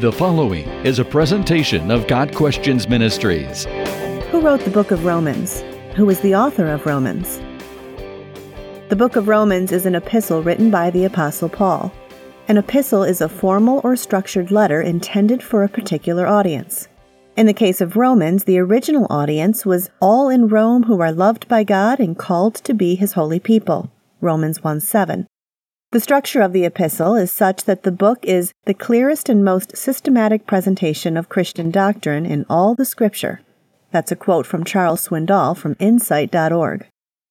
The following is a presentation of God Questions Ministries. Who wrote the book of Romans? Who is the author of Romans? The book of Romans is an epistle written by the Apostle Paul. An epistle is a formal or structured letter intended for a particular audience. In the case of Romans, the original audience was all in Rome who are loved by God and called to be His holy people. Romans 1:7. The structure of the epistle is such that the book is the clearest and most systematic presentation of Christian doctrine in all the Scripture. That's a quote from Charles Swindoll from Insight.org.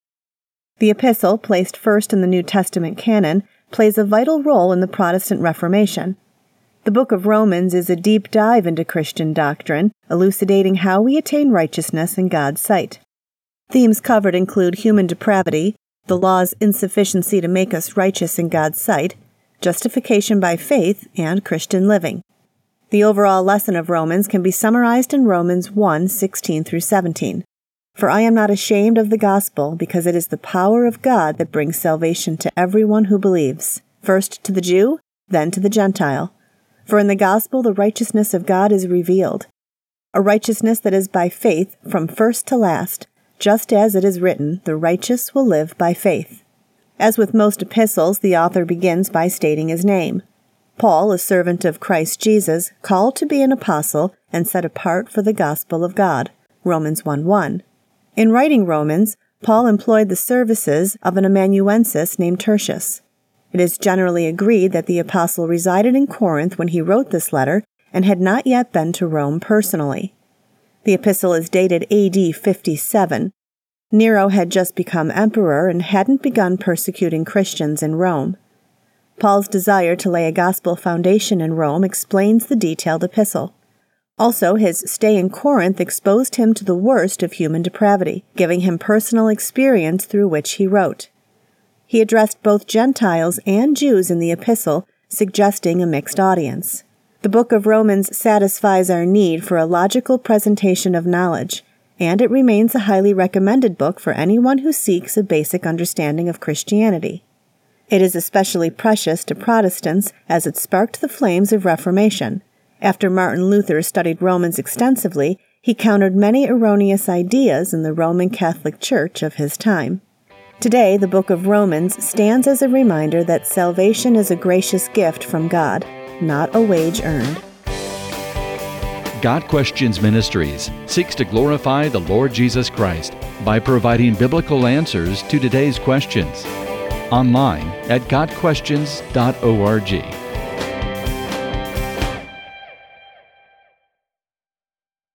The epistle, placed first in the New Testament canon, plays a vital role in the Protestant Reformation. The book of Romans is a deep dive into Christian doctrine, elucidating how we attain righteousness in God's sight. Themes covered include human depravity, the law's insufficiency to make us righteous in God's sight, justification by faith, and Christian living. The overall lesson of Romans can be summarized in Romans 1:16-17. For I am not ashamed of the gospel, because it is the power of God that brings salvation to everyone who believes, first to the Jew, then to the Gentile. For in the gospel the righteousness of God is revealed, a righteousness that is by faith from first to last, just as it is written, the righteous will live by faith. As with most epistles, the author begins by stating his name. Paul, a servant of Christ Jesus, called to be an apostle and set apart for the gospel of God. Romans 1:1. In writing Romans, Paul employed the services of an amanuensis named Tertius. It is generally agreed that the apostle resided in Corinth when he wrote this letter and had not yet been to Rome personally. The epistle is dated AD 57. Nero had just become emperor and hadn't begun persecuting Christians in Rome. Paul's desire to lay a gospel foundation in Rome explains the detailed epistle. Also, his stay in Corinth exposed him to the worst of human depravity, giving him personal experience through which he wrote. He addressed both Gentiles and Jews in the epistle, suggesting a mixed audience. The book of Romans satisfies our need for a logical presentation of knowledge, and it remains a highly recommended book for anyone who seeks a basic understanding of Christianity. It is especially precious to Protestants as it sparked the flames of Reformation. After Martin Luther studied Romans extensively, he countered many erroneous ideas in the Roman Catholic Church of his time. Today, the book of Romans stands as a reminder that salvation is a gracious gift from God, not a wage earned. God Questions Ministries seeks to glorify the Lord Jesus Christ by providing biblical answers to today's questions. Online at godquestions.org.